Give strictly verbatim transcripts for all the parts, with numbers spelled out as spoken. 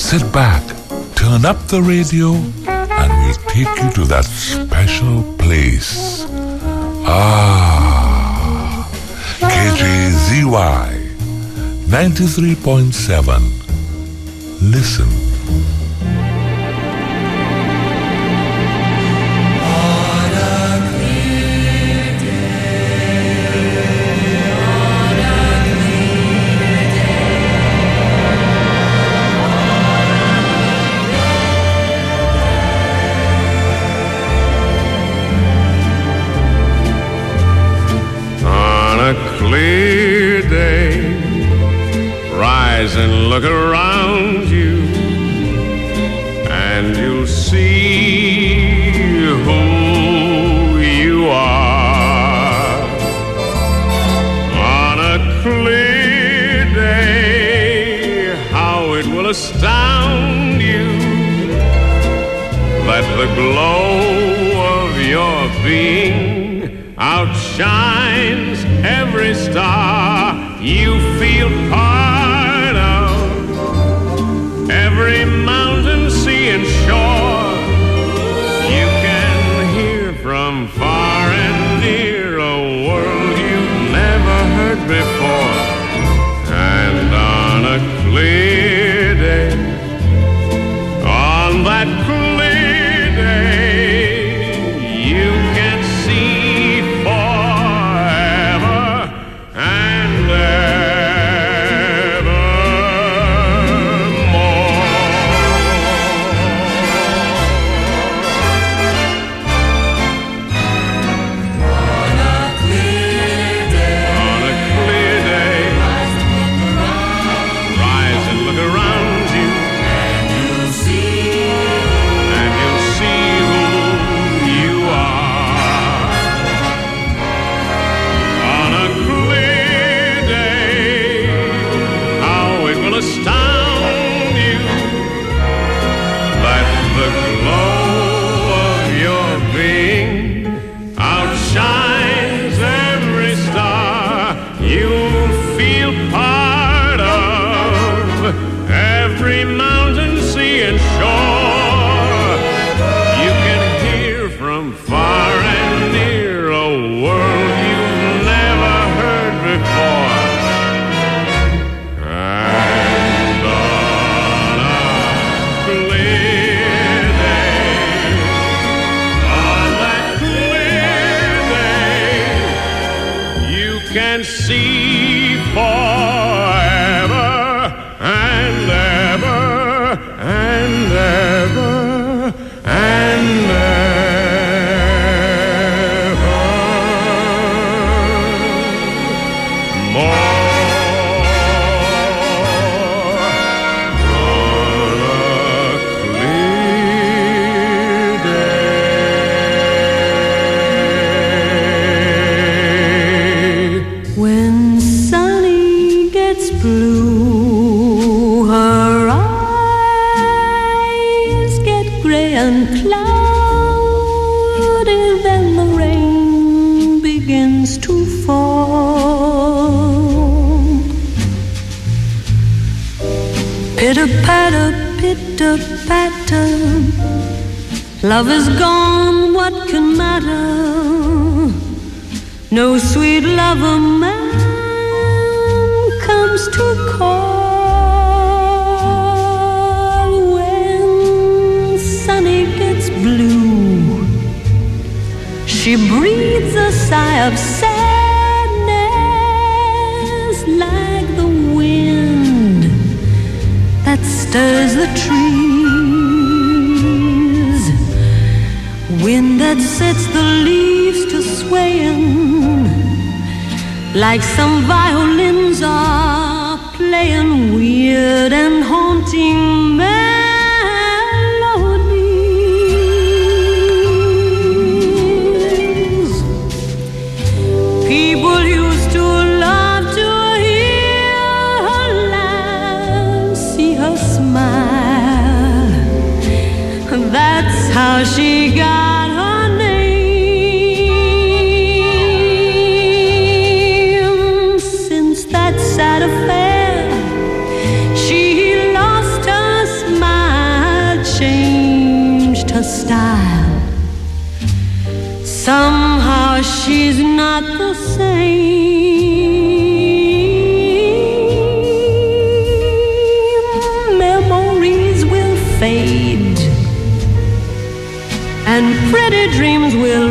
Sit back, turn up the radio, and we'll take you to that special place. Ah, K J Z Y ninety-three point seven. Listen. Clear day, rise and look around you, and you'll see who you are. On a clear day, how it will astound you that the glow of your being outshines every star you feel part of, every mountain, sea, and shore. You can hear from far and near a world you've never heard before. And on a clear day, on that clear day, you can see can see forever and ever and ever and ever more. Blue, her eyes get gray and cloudy, then the rain begins to fall. Pitter-patter, pitter-patter, love is gone, what can matter? No sweet lover man comes to call. When Sunny gets blue, she breathes a sigh of sadness, like the wind that stirs the trees, wind that sets the leaves to swaying, like some violins are playing weird and haunting melodies. People used to love to hear her laugh, see her smile. That's how she got her name. Since that sad affair, she lost her smile. not the same. Memories will fade, and pretty dreams will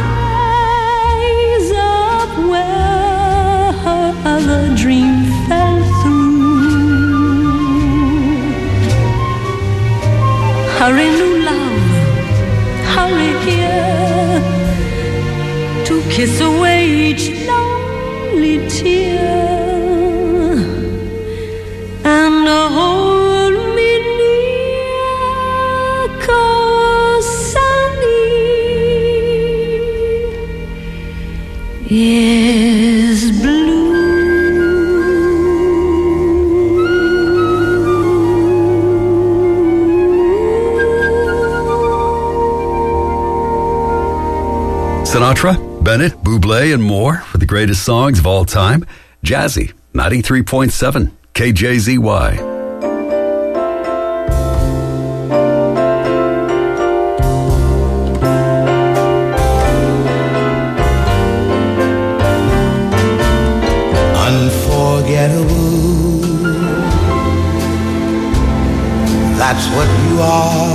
rise up where her other dream fell through. Hurry, new love, hurry here to kiss away each lonely tear and hold me near, 'cause sunny is blue. Sinatra, Bennett, Bublé, and more for the greatest songs of all time. Jazzy, ninety-three point seven, K J Z Y. Unforgettable, that's what you are.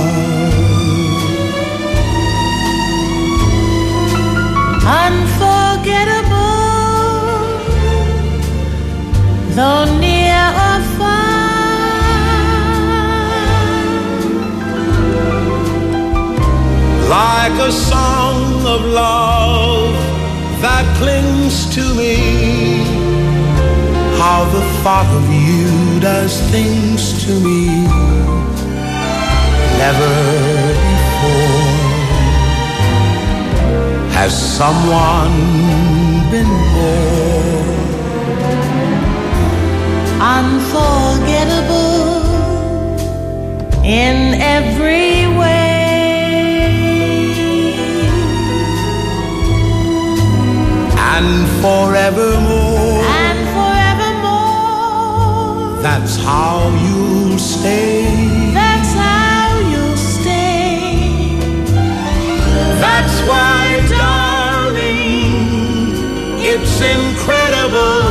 Unforgettable, though near or far. Like a song of love that clings to me, how the thought of you does things to me never before. Has someone been more unforgettable in every way, and forevermore, and forevermore? That's how you'll stay. That's how you'll stay. That's why, darling, it's incredible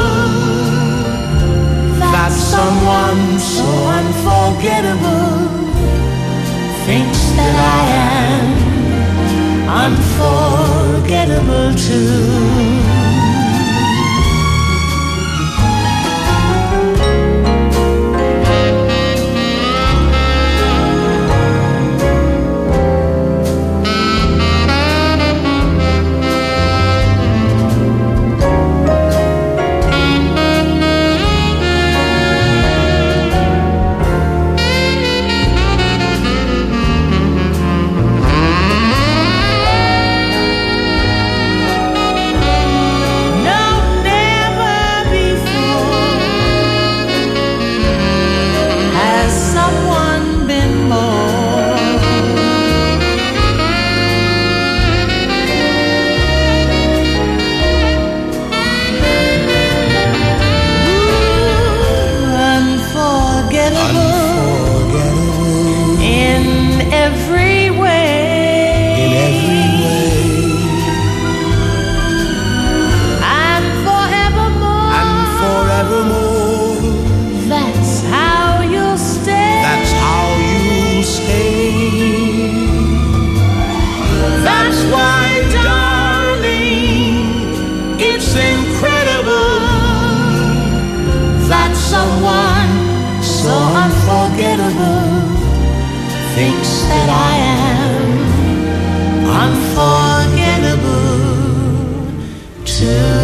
that someone so unforgettable thinks that I am unforgettable too. Thinks that I am unforgettable too.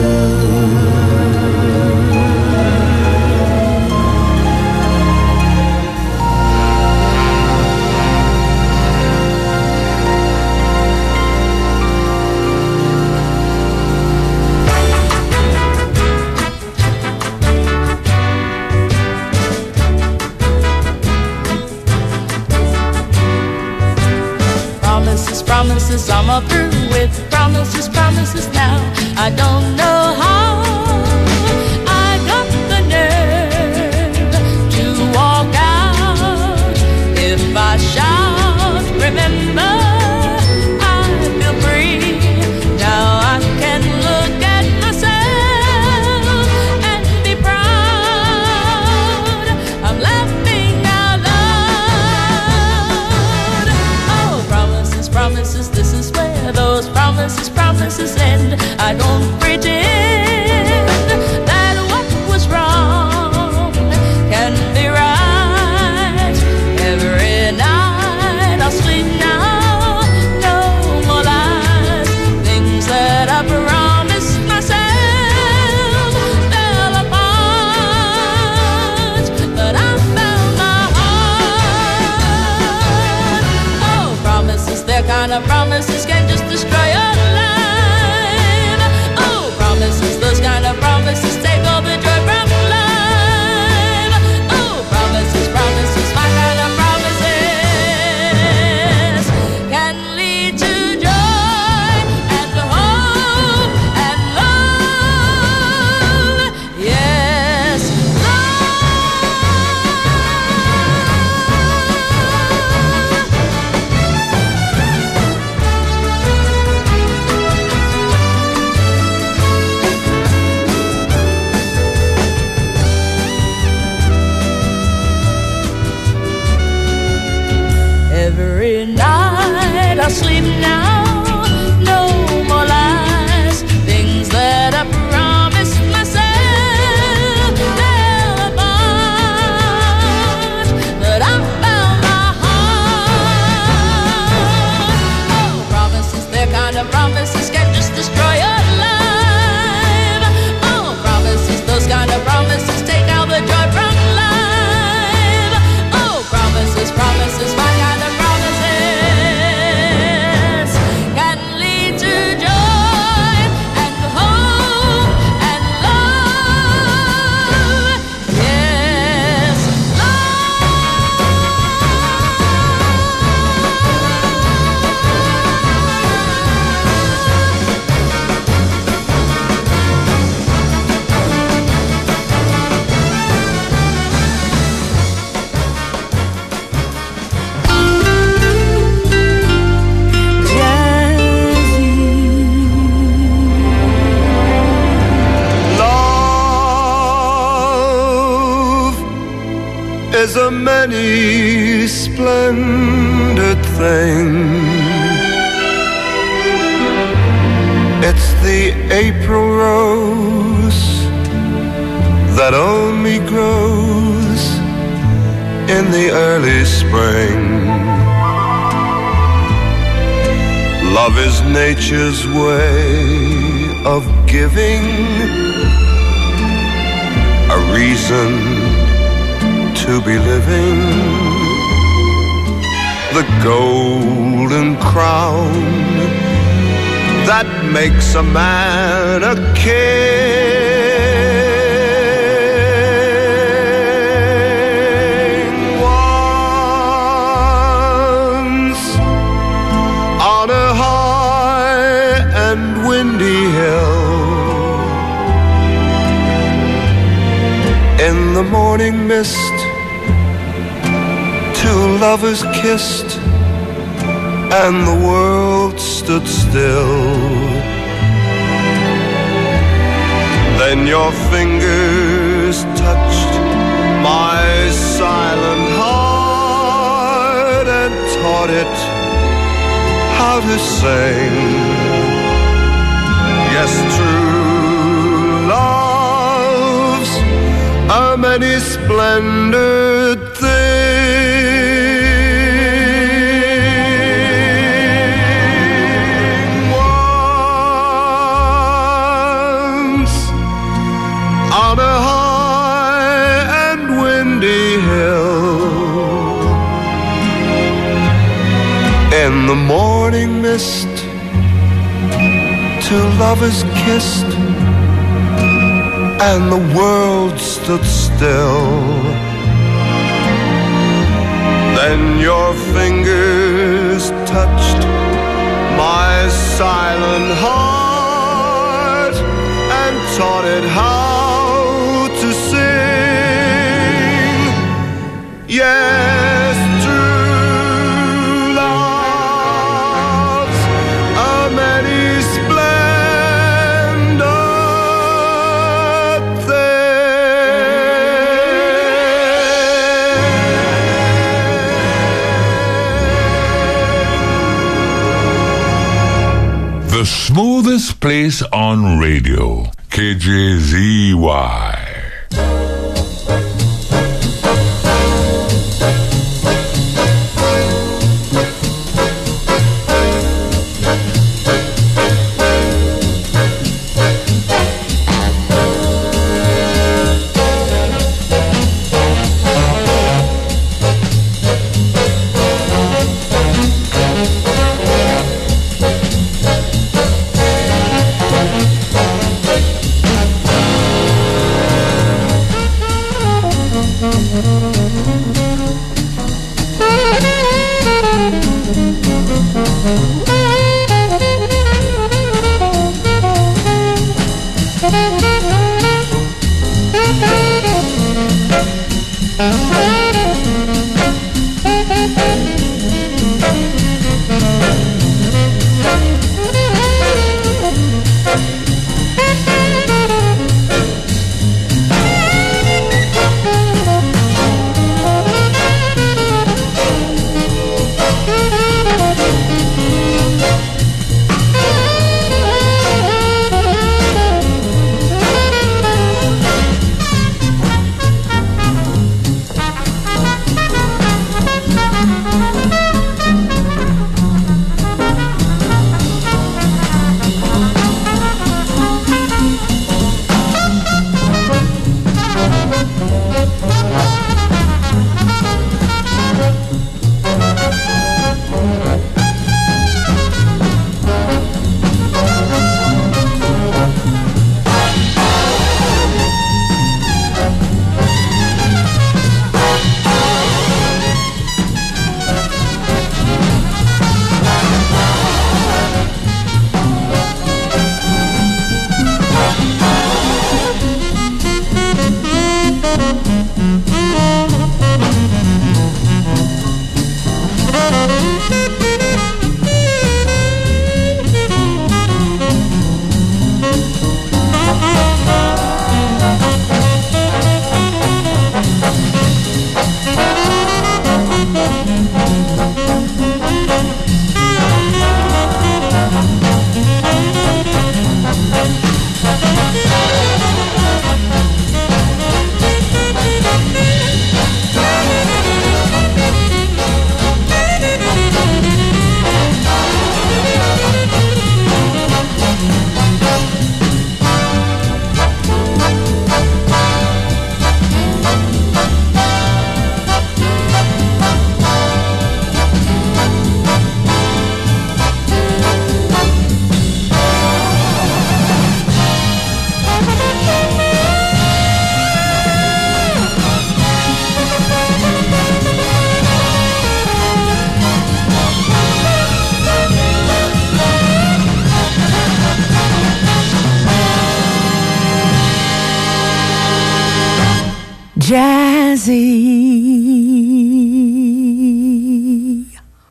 Promises, I'm up through with promises, promises now. I don't know how I got the nerve to walk out. If I shout, remember, I feel free. Now I can look of promises can just destroy your life. Oh, promises, those kind of promises take all the joy from life. Oh, promises, promises, my kind of promises can lead to joy and hope and love. Yes, every night I sleep now, no more lies, things that I promised myself, they're apart, but I found my heart. Oh, promises, they're kind of promises can just destroy your life. Oh, promises, those kind of promises take all the joy from life. Oh, promises, promises, my kind of promises can lead to joy and hope and love. Yes, Love is a many splendid thing. It's the April rose that only grows in the early spring. Love is nature's way of giving a reason to be living. The golden crown that makes a man a king. Once on a high and windy hill, in the morning mist, two lovers kissed, and the world stood still. Then your fingers touched my silent heart and taught it how to sing. Yes, true love's a many splendid thing. Once on a high and windy hill, in the morning mist, two lovers kissed, and the world stood still. Then your fingers touched my silent heart and taught it how to sing. Yes, true love's a many The smoothest place on radio, K J Z Y. Jazzy.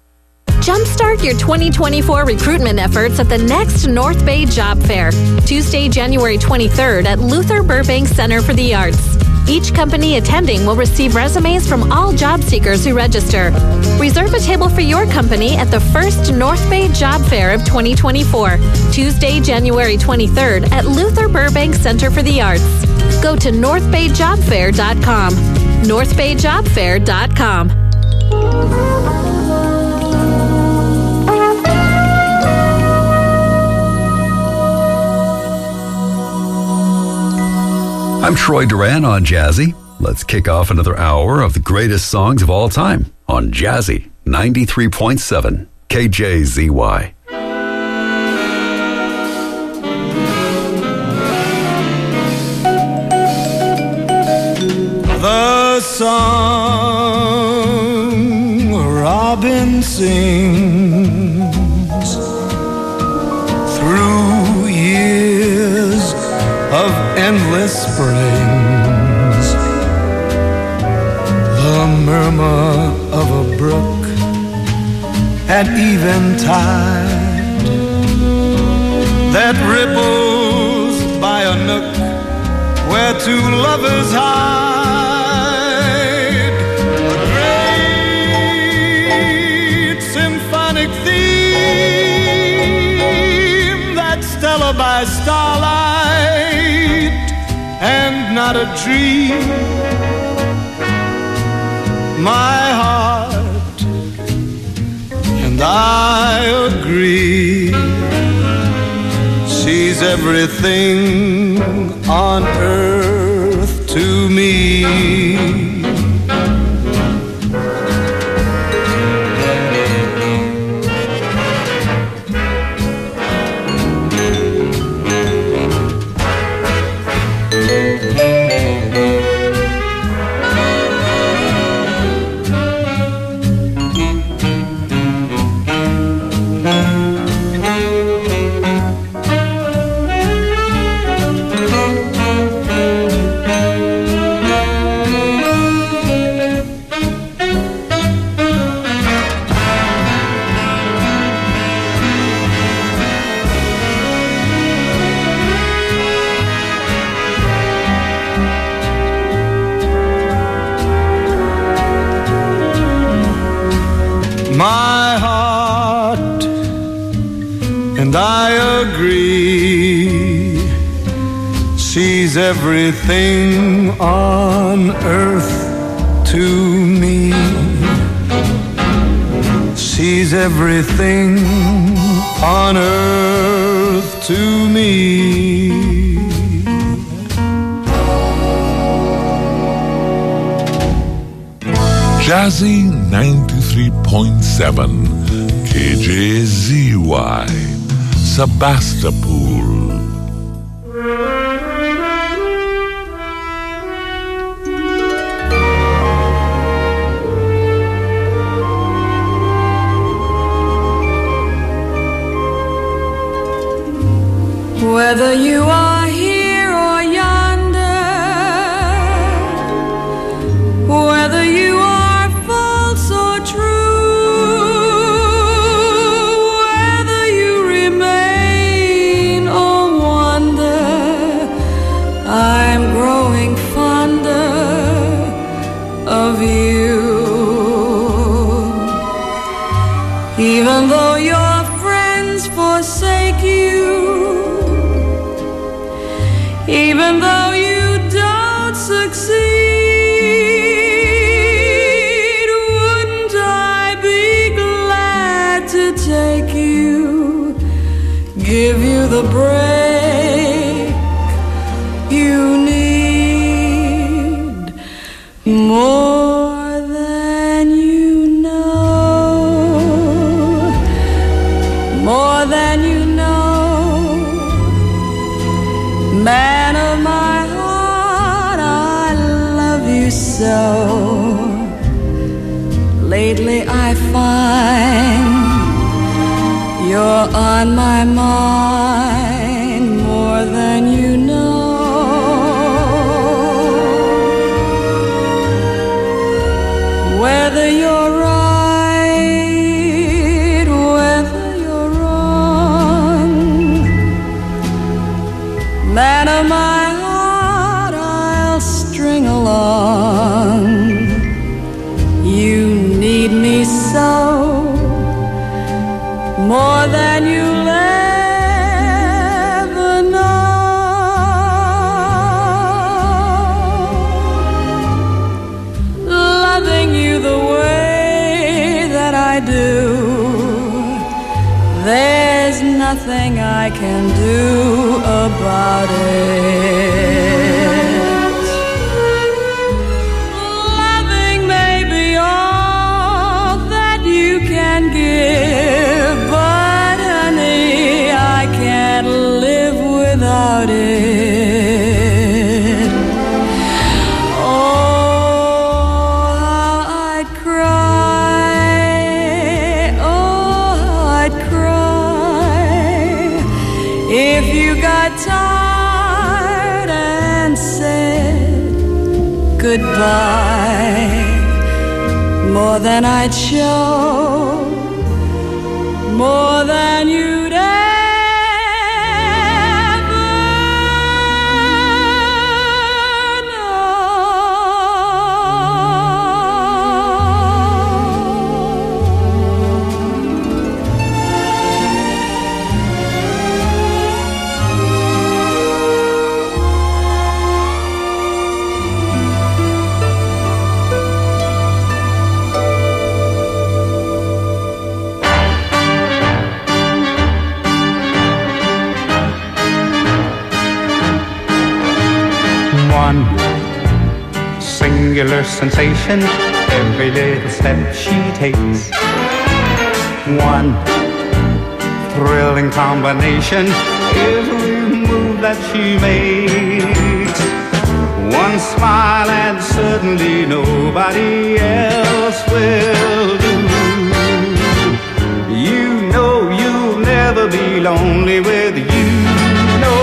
Jumpstart your twenty twenty-four recruitment efforts at the next North Bay Job Fair, Tuesday, January twenty-third at Luther Burbank Center for the Arts. Each company attending will receive resumes from all job seekers who register. Reserve a table for your company at the first North Bay Job Fair of twenty twenty-four, Tuesday, January twenty-third at Luther Burbank Center for the Arts. Go to north bay job fair dot com. north bay job fair dot com. I'm Troy Duran on Jazzy. Let's kick off another hour of the greatest songs of all time on Jazzy ninety-three point seven K J Z Y. The song a robin sings through years of endless springs, the murmur of a brook at eventide that ripples by a nook where two lovers hide. A great symphonic theme that's stellar by starlight and not a dream. My heart and I agree, she's everything on earth to me. She's everything on earth to me. She's everything on earth to me. Jazzy ninety-three point seven K J Z Y Sebastopol. Whether you are here or yonder, whether you are false or true, whether you remain or wander, I'm growing fonder of you. Even though your friends forsake you, even though you don't succeed, wouldn't I be glad to take you, give you the break you need, more than you know, more than you know. Man of my heart, I love you so. Lately I find you're on my mind more than you know. Whether you're right, whether you're wrong, man of my heart, I'll string along. You need me so, more than you'll ever know. Loving you the way that I do, there's nothing I can do about it. Loving may be all that you can give, but honey, I can't live without it. Oh, how I'd cry, oh, how I'd cry if you got tired and said goodbye, more than I'd show, more than you'd ever one singular sensation every little step she takes. One thrilling combination every move that she makes. One smile and certainly nobody else will do. You know you'll never be lonely with you. No.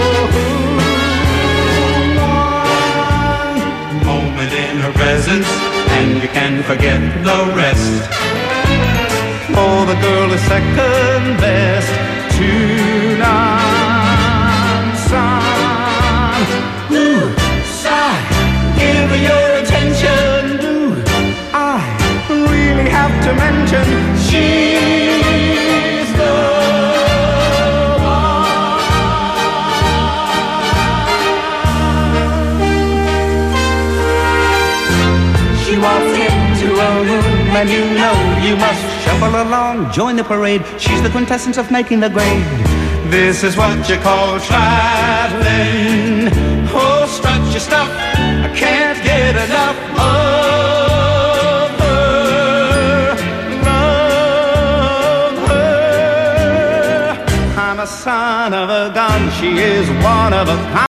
In her presence, and you can forget the rest. Oh, the girl is second best to none. Son, ooh, sigh, give her your attention. Do I really have to mention she's the one? and you know you must shuffle along, join the parade. She's the quintessence of making the grade. This is what you call traveling. Oh, strut your stuff, I can't get enough of her. Love her. I'm a son of a gun, she is one of a kind.